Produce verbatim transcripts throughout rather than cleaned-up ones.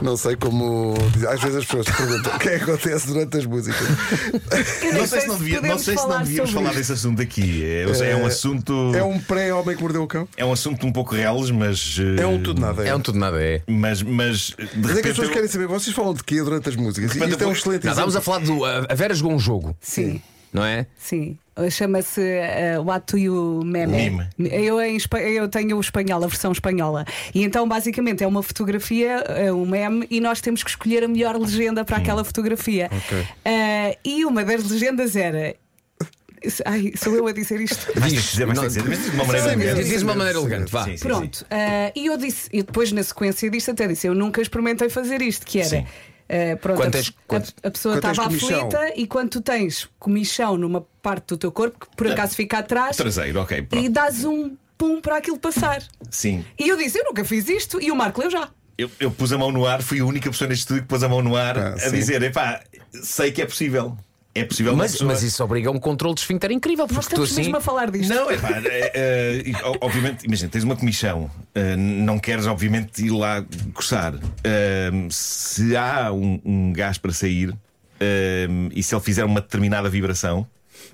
Não sei como. Às vezes as pessoas perguntam o que é que acontece durante as músicas. Não sei se não, devia, não, sei se não devíamos falar desse assunto aqui. É, é, é um assunto. É um pré-homem que mordeu o cão. É um assunto um pouco reles, mas. É um tudo nada. É, é um tudo nada, é. Mas, mas, de mas é que as pessoas eu... querem saber, vocês falam de quê durante as músicas? Isto é um excelente. Nós estávamos a falar do. A Vera jogou um jogo. Sim. Não é? Sim. Chama-se uh, What Do You Meme. Meme. Eu, em, eu tenho o espanhol, a versão espanhola. E então, basicamente, é uma fotografia, é um meme, e nós temos que escolher a melhor legenda para hum. aquela fotografia. Okay. Uh, e uma das legendas era. Ai, sou eu a dizer isto. Mas diz de uma maneira elegante. Diz de uma maneira elegante, vá. Sim, sim, Pronto. Uh, e eu disse, e depois na sequência disto até disse, eu nunca experimentei fazer isto, que era. Uh, pronto, Quantas, a, a, a pessoa estava aflita e quando tu tens comichão numa parte do teu corpo que por acaso fica atrás, traseiro, ok, pronto. E dás um pum para aquilo passar. Sim. E eu disse, eu nunca fiz isto. E o Marco leu já. Eu, eu pus a mão no ar, fui a única pessoa neste estúdio que pôs a mão no ar ah, a sim. dizer: epá, sei que é possível. É possível, mas, mas isso obriga a um controle de esfíncter incrível. Nós estamos assim... mesmo a falar disto. Não, é pá, é, é, obviamente, imagina, tens uma comichão, é, não queres, obviamente, ir lá coçar. É, se há um, um gás para sair é, e se ele fizer uma determinada vibração,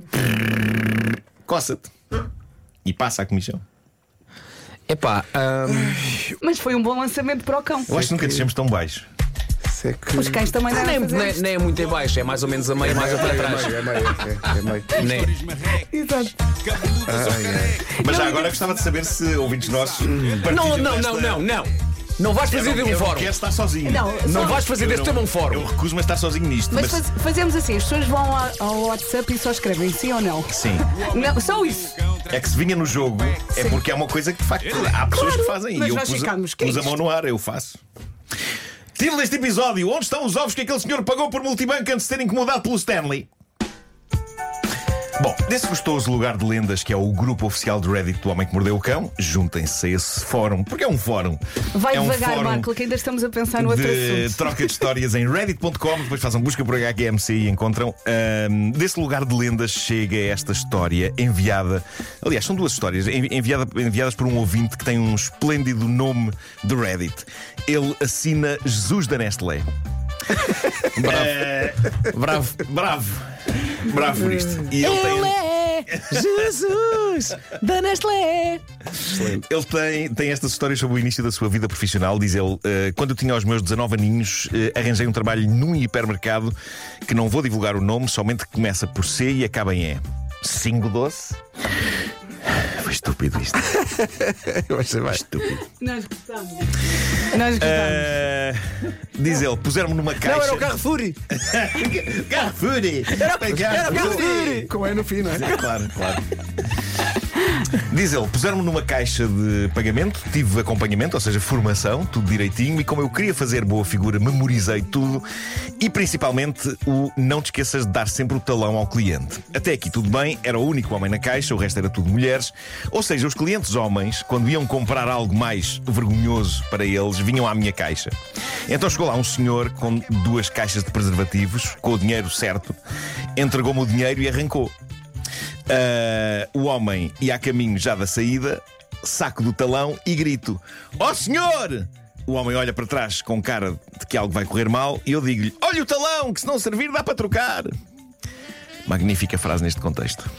coça-te e passa a comichão. Epá, um... mas foi um bom lançamento para o cão. Eu acho que nunca descemos tão baixo. É que... Os cães também nem, devem nem, nem é muito em baixo, é mais ou menos a meio, mais para trás. É meio, é meio. Exato. Mas já agora gostava de saber se ouvintes nossos. Não, não, não, não, não. Não vais fazer de um fórum. Quero estar sozinho. Não, não só... vais fazer deste tema um fórum. Eu recuso-me a estar sozinho nisto. Mas, mas... Faz, fazemos assim: as pessoas vão ao WhatsApp e só escrevem sim ou não. Sim. Não, só isso. É que se vinha no jogo é sim. porque é uma coisa que de facto há pessoas claro, que fazem. mas E eu nós pus, ficamos, a, pus a mão no ar, eu faço. Título deste episódio: onde estão os ovos que aquele senhor pagou por multibanco antes de ser incomodado pelo Stanley? Bom, desse gostoso lugar de lendas que é o grupo oficial do Reddit do Homem que Mordeu o Cão, juntem-se a esse fórum, porque é um fórum. Vai é um devagar, fórum Marco, que ainda estamos a pensar no outro de assunto. troca de histórias em reddit ponto com, depois façam busca por H Q M C e encontram. Um, desse lugar de lendas chega esta história enviada. Aliás, são duas histórias enviada, enviadas por um ouvinte que tem um esplêndido nome de Reddit. Ele assina Jesus da Nestlé. Bravo. Bravo. Bravo. Bravo por isto. E ele tem... é Jesus da Nestlé. Excelente. Ele tem, tem estas histórias sobre o início da sua vida profissional. Diz ele: uh, quando eu tinha os meus dezanove aninhos, uh, arranjei um trabalho num hipermercado que não vou divulgar o nome, somente que começa por C e acaba em E. Cingo doce. Foi estúpido isto. Eu achei mais estúpido. Nós gostamos. Nós gostamos. Uh, diz ele: puseram-me numa caixa. Não, era o Carrefour. Carrefour. Era o Carrefour. Como é no fim, não é? Claro, claro. Diz ele: puseram-me numa caixa de pagamento, tive acompanhamento, ou seja, formação, tudo direitinho. E como eu queria fazer boa figura, memorizei tudo. E principalmente o não te esqueças de dar sempre o talão ao cliente. Até aqui tudo bem, era o único homem na caixa, o resto era tudo mulheres. Ou seja, os clientes homens, quando iam comprar algo mais vergonhoso para eles, vinham à minha caixa. Então chegou lá um senhor com duas caixas de preservativos, com o dinheiro certo, entregou-me o dinheiro e arrancou. Uh, o homem ia a caminho já da saída, saco do talão e grito: ó senhor! O homem olha para trás com cara de que algo vai correr mal e eu digo-lhe: olha o talão, que se não servir dá para trocar. Magnífica frase neste contexto.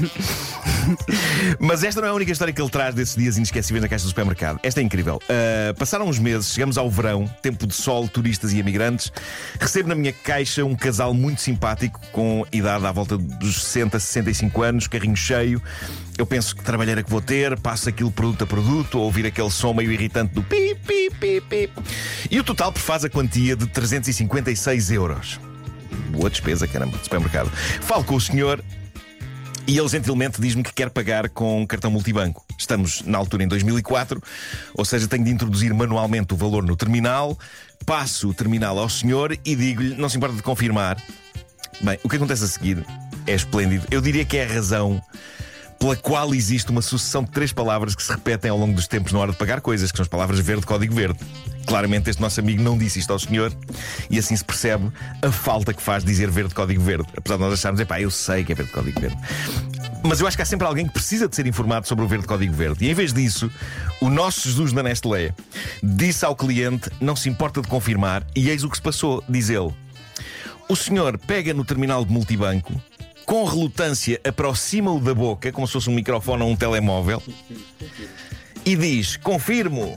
Mas esta não é a única história que ele traz desses dias inesquecíveis na caixa do supermercado. Esta é incrível. Uh, passaram uns meses, chegamos ao verão, tempo de sol, turistas e imigrantes. Recebo na minha caixa um casal muito simpático, com idade à volta dos sessenta, sessenta e cinco anos, carrinho cheio. Eu penso que trabalheira que vou ter, passo aquilo produto a produto, a ouvir aquele som meio irritante do pi, pi, pi, pi. E o total faz a quantia de trezentos e cinquenta e seis euros. Boa despesa, caramba, de supermercado. Falo com o senhor e ele gentilmente diz-me que quer pagar com cartão multibanco. Estamos na altura em dois mil e quatro, ou seja, tenho de introduzir manualmente o valor no terminal. Passo o terminal ao senhor e digo-lhe: não se importa de confirmar. Bem, o que acontece a seguir é esplêndido. Eu diria que é a razão pela qual existe uma sucessão de três palavras que se repetem ao longo dos tempos na hora de pagar coisas, que são as palavras verde, código verde. Claramente este nosso amigo não disse isto ao senhor, e assim se percebe a falta que faz dizer verde código verde. Apesar de nós acharmos, epá, eu sei que é verde código verde. Mas eu acho que há sempre alguém que precisa de ser informado sobre o verde código verde. E em vez disso, o nosso Jesus da Nestlé disse ao cliente: não se importa de confirmar. E eis o que se passou, diz ele: o senhor pega no terminal de multibanco, com relutância aproxima-o da boca, como se fosse um microfone ou um telemóvel, e diz: confirmo.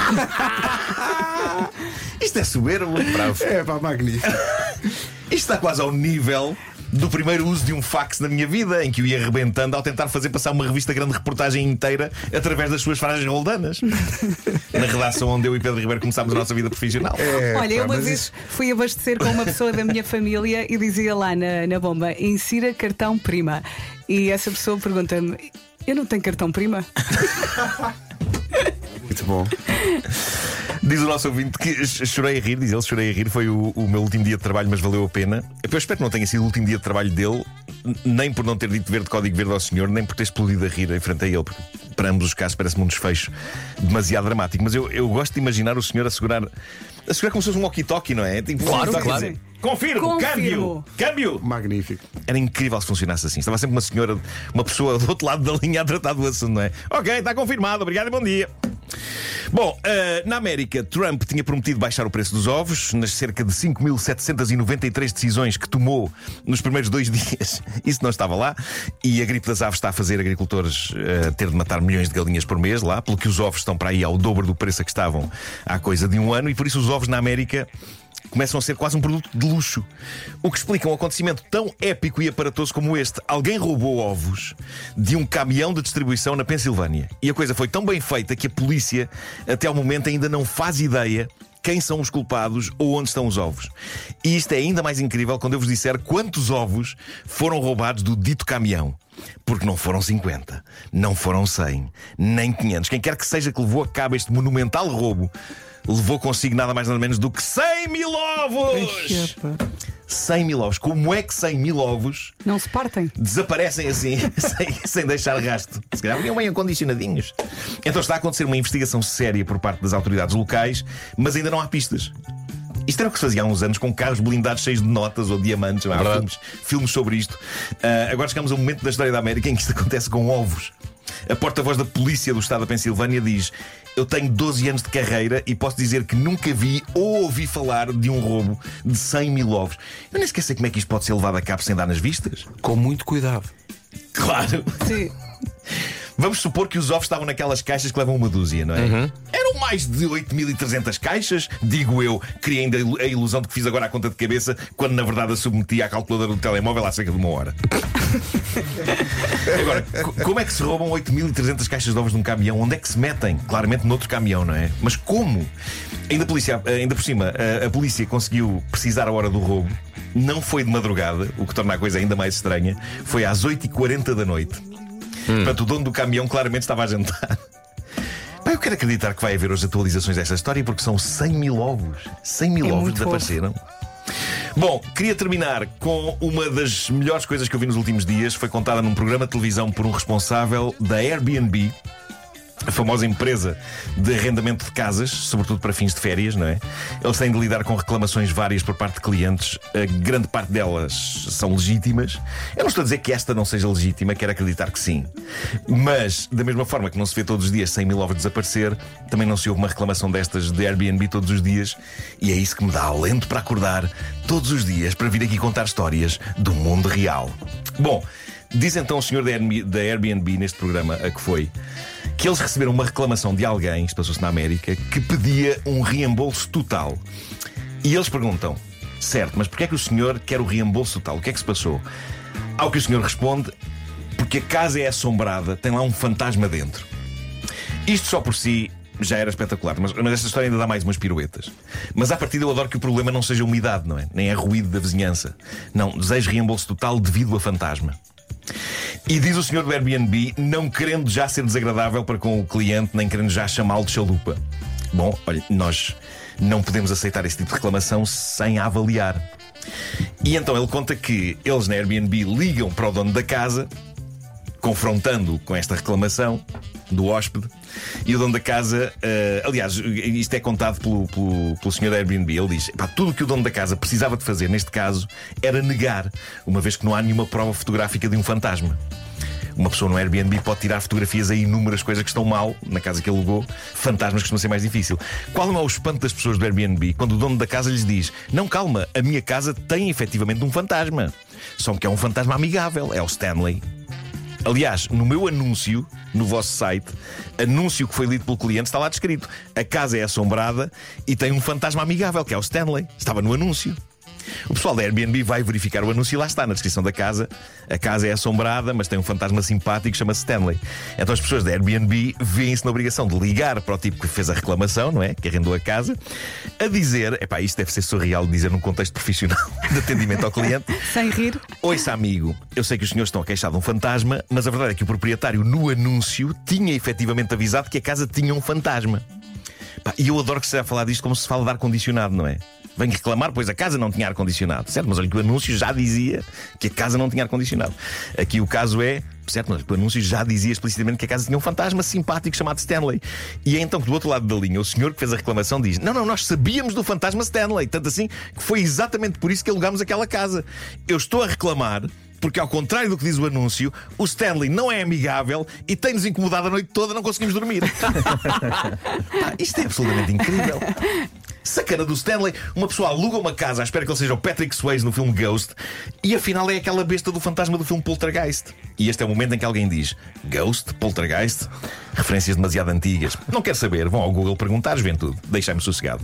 Isto é soberbo. Bravo. É pá, magnífico. Isto está quase ao nível do primeiro uso de um fax na minha vida, em que eu ia arrebentando ao tentar fazer passar uma revista grande reportagem inteira através das suas frases roldanas. Na redação onde eu e Pedro Ribeiro começámos a nossa vida profissional. É, Olha, eu pá, uma mas vez isso- fui abastecer com uma pessoa da minha família e dizia lá na, na bomba: insira cartão prima. E essa pessoa pergunta-me: eu não tenho cartão prima? Muito bom. Diz o nosso ouvinte que ch- chorei a rir, diz ele, chorei a rir, foi o, o meu último dia de trabalho, mas valeu a pena. Eu espero que não tenha sido o último dia de trabalho dele, n- nem por não ter dito verde código verde ao senhor, nem por ter explodido a rir em frente a ele, porque para ambos os casos parece-me um desfecho demasiado dramático. Mas eu, eu gosto de imaginar o senhor a segurar, a segurar como se fosse um walkie-talkie, não é? Tipo, Claro, está a claro. dizer, Confirmo, Confirmo. câmbio, câmbio. Magnífico. Era incrível se funcionasse assim. Estava sempre uma senhora, uma pessoa do outro lado da linha a tratar do assunto, não é? Ok, está confirmado, obrigado e bom dia. Bom, uh, na América, Trump tinha prometido baixar o preço dos ovos. Nas cerca de cinco mil setecentas e noventa e três decisões que tomou nos primeiros dois dias, isso não estava lá. E a gripe das aves está a fazer agricultores uh, ter de matar milhões de galinhas por mês lá, pelo que os ovos estão para aí ao dobro do preço a que estavam há coisa de um ano. E por isso os ovos na América começam a ser quase um produto de luxo. O que explica um acontecimento tão épico e aparatoso como este. Alguém roubou ovos de um caminhão de distribuição na Pensilvânia. E a coisa foi tão bem feita que a polícia, até ao momento, ainda não faz ideia quem são os culpados ou onde estão os ovos. E isto é ainda mais incrível quando eu vos disser quantos ovos foram roubados do dito caminhão. Porque não foram cinquenta, não foram cem, nem quinhentos. Quem quer que seja que levou a cabo este monumental roubo levou consigo nada mais nada menos do que cem mil ovos! cem mil ovos. Como é que cem mil ovos Não se partem? desaparecem assim, sem, sem deixar rasto? Se calhar vinham bem acondicionadinhos. Então está a acontecer uma investigação séria por parte das autoridades locais, mas ainda não há pistas. Isto era o que se fazia há uns anos com carros blindados cheios de notas ou diamantes. Há Verdade. filmes, filmes sobre isto. Uh, agora chegamos a um momento da história da América em que isto acontece com ovos. A porta-voz da polícia do estado da Pensilvânia diz: eu tenho doze anos de carreira e posso dizer que nunca vi ou ouvi falar de um roubo de cem mil ovos. Eu nem sequer sei como é que isto pode ser levado a cabo sem dar nas vistas. Com muito cuidado. Claro. Sim. Vamos supor que os ovos estavam naquelas caixas que levam uma dúzia, não é? Uhum. Eram mais de oito mil e trezentas caixas, digo eu, criei ainda a ilusão de que fiz agora a conta de cabeça, quando na verdade a submeti à calculadora do telemóvel há cerca de uma hora. Agora, co- como é que se roubam oito mil e trezentas caixas de ovos de um caminhão? Onde é que se metem? Claramente noutro caminhão, não é? Mas como? Ainda, a polícia, ainda por cima, a, a polícia conseguiu precisar a hora do roubo. Não foi de madrugada, o que torna a coisa ainda mais estranha. Foi às oito e quarenta da noite. Portanto, o dono do caminhão claramente estava a jantar. Pá, eu quero acreditar que vai haver hoje atualizações desta história, porque são cem mil ovos. cem mil É ovos muito desapareceram. Bom, queria terminar com uma das melhores coisas que eu vi nos últimos dias. Foi contada num programa de televisão por um responsável da Airbnb, a famosa empresa de arrendamento de casas, sobretudo para fins de férias, não é? Eles têm de lidar com reclamações várias por parte de clientes. A grande parte delas são legítimas. Eu não estou a dizer que esta não seja legítima, quero acreditar que sim. Mas, da mesma forma que não se vê todos os dias cem mil ovos desaparecer, também não se ouve uma reclamação destas de Airbnb todos os didias. E é isso que me dá alento para acordar todos os dias para vir aqui contar histórias do mundo real. Bom, diz então o senhor da Airbnb, da Airbnb neste programa, a que foi, que eles receberam uma reclamação de alguém, isto passou-se na América, que pedia um reembolso total. E eles perguntam: certo, mas porquê é que o senhor quer o reembolso total? O que é que se passou? Ao que o senhor responde: porque a casa é assombrada, tem lá um fantasma dentro. Isto só por si já era espetacular, mas, mas esta história ainda dá mais umas piruetas. Mas à partida eu adoro que o problema não seja a umidade, não é? Nem é ruído da vizinhança. Não, desejo reembolso total devido a fantasma. E diz o senhor do Airbnb, não querendo já ser desagradável para com o cliente, nem querendo já chamá-lo de chalupa. Bom, olha, nós não podemos aceitar esse tipo de reclamação sem a avaliar. E então ele conta que eles na Airbnb ligam para o dono da casa, confrontando-o com esta reclamação do hóspede, E o dono da casa, uh, aliás, isto é contado pelo, pelo, pelo senhor da Airbnb. Ele diz: pá, tudo o que o dono da casa precisava de fazer neste caso era negar, uma vez que não há nenhuma prova fotográfica de um fantasma. Uma pessoa no Airbnb pode tirar fotografias a inúmeras coisas que estão mal na casa que alugou. Fantasmas costuma ser mais difícil. Qual não é o espanto das pessoas do Airbnb quando o dono da casa lhes diz: não, calma, a minha casa tem efetivamente um fantasma, só que é um fantasma amigável, é o Stanley. Aliás, no meu anúncio, no vosso site, anúncio que foi lido pelo cliente, está lá descrito: a casa é assombrada e tem um fantasma amigável, que é o Stanley. Estava no anúncio. O pessoal da Airbnb vai verificar o anúncio e lá está, na descrição da casa. A casa é assombrada, mas tem um fantasma simpático que chama-se Stanley. Então as pessoas da Airbnb veem-se na obrigação de ligar para o tipo que fez a reclamação, não é? Que arrendou a casa, a dizer: epá, isto deve ser surreal de dizer num contexto profissional de atendimento ao cliente. Sem rir. Ouça, amigo, eu sei que os senhores estão a queixar de um fantasma, mas a verdade é que o proprietário no anúncio tinha efetivamente avisado que a casa tinha um fantasma. Pá, e eu adoro que se seja a falar disto como se fala de ar-condicionado, não é? Vem reclamar, pois a casa não tinha ar-condicionado, certo? Mas olha que o anúncio já dizia que a casa não tinha ar-condicionado. Aqui o caso é, certo, mas o anúncio já dizia explicitamente que a casa tinha um fantasma simpático chamado Stanley. E é então que do outro lado da linha o senhor que fez a reclamação diz: não, não, nós sabíamos do fantasma Stanley, tanto assim que foi exatamente por isso que alugámos aquela casa. Eu estou a reclamar porque, ao contrário do que diz o anúncio, o Stanley não é amigável e tem-nos incomodado a noite toda, não conseguimos dormir. Pá, isto é absolutamente incrível. Sacana do Stanley. Uma pessoa aluga uma casa à espera que ele seja o Patrick Swayze no filme Ghost e afinal é aquela besta do fantasma do filme Poltergeist. E este é o momento em que alguém diz: Ghost? Poltergeist? Referências demasiado antigas. Não quero saber, vão ao Google perguntar, juventude. Deixai-me sossegado.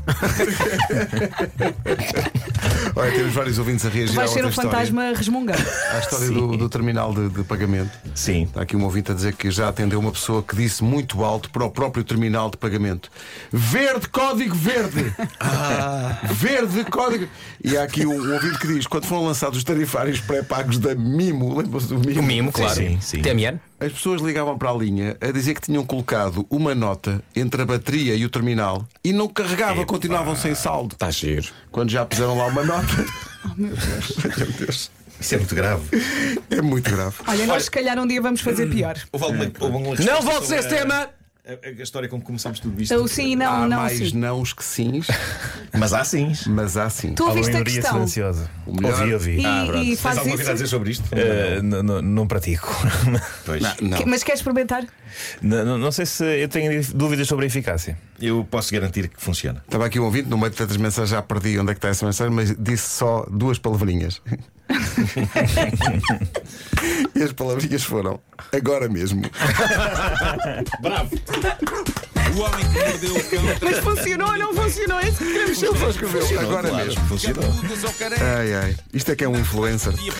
Olha, temos vários ouvintes a reagir. Vai à ser outra um fantasma história. resmungando. À história do, do terminal de, de pagamento. Sim. Está aqui um ouvinte a dizer que já atendeu uma pessoa que disse muito alto para o próprio terminal de pagamento: verde, código verde. Ah. Verde, código. E há aqui um, um ouvinte que diz: quando foram lançados os tarifários pré-pagos da Mimo, lembram-se do Mimo? O mimo, claro. Sim, sim. T M N. As pessoas ligavam para a linha a dizer que tinham colocado uma nota entre a bateria e o terminal e não carregava, Epa. continuavam sem saldo. Está giro. Quando já puseram lá uma nota. Oh, meu Deus. Meu Deus. Isso é muito grave. É muito grave. Olha, nós se calhar um dia vamos fazer pior. Houve alguma, houve alguma Não resposta voltes a sobre esse a- tema! A, a história como começámos tudo isto. Eu sim, não, há não, mais sim. nãos que sims, Mas há sim. mas há sim. Tu ouviste a minoria questão silenciosa. O melhor- Ouvi, ouvi. e, Ah, pronto. e Tens faz alguma coisa a dizer isso. sobre isto? Eh, n- n- não pratico. Pois. Não, não. Que- Mas queres experimentar? N- n- não sei se eu tenho dúvidas sobre a eficácia. Eu posso garantir que funciona. Estava aqui um ouvinte, no meio de tantas mensagens já perdi onde é que está essa mensagem, mas disse só duas palavrinhas. E as palavrinhas foram: agora mesmo. Bravo! O homem que mordeu o cão. Mas funcionou ou não funcionou? É isso que queremos saber. Ele só escreveu agora Claro, mesmo. funcionou. Perguntas ao careca. Ai ai, isto é que é um influencer.